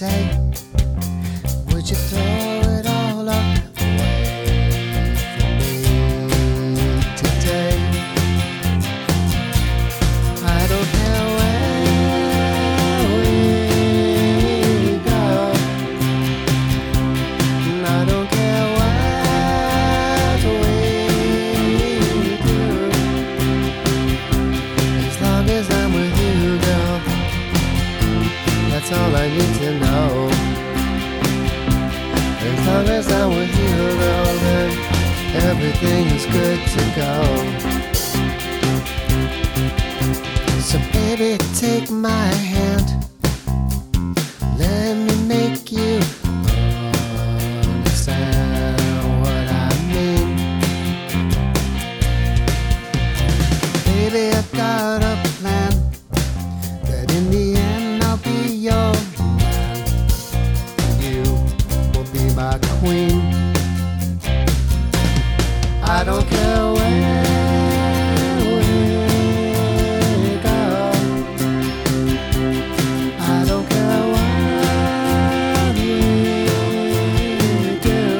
say, would you throw it all away for me today? I don't care where we go, and I don't care what we do, as long as I'm with you, girl. That's all I need to know. As long as I'm with you, girl, then everything is good to go. So baby, take my hand, let me make you understand what I mean. Baby, I got a plan that in the end I'll be your man, and you will be my queen. I don't care where we go, I don't care what we do,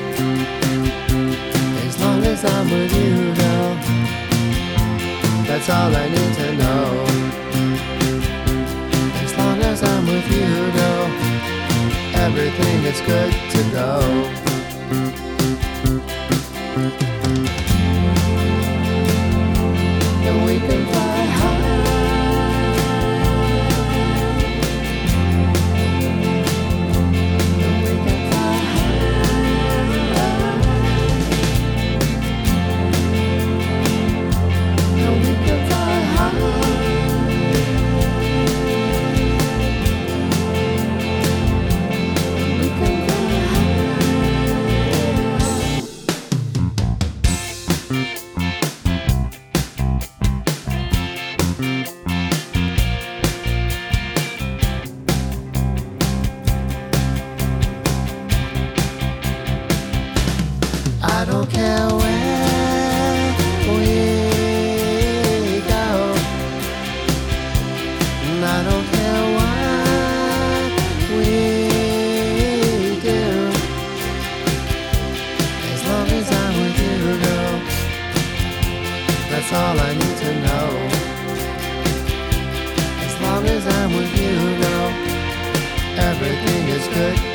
as long as I'm with you, girl. That's all I need to know. As long as I'm with you, girl, everything is good to go. And we can fly high, and we can fly high, and we can fly high. I don't care where we go, and I don't care what we do, as long as I'm with you, girl. That's all I need to know. As long as I'm with you, girl, everything is good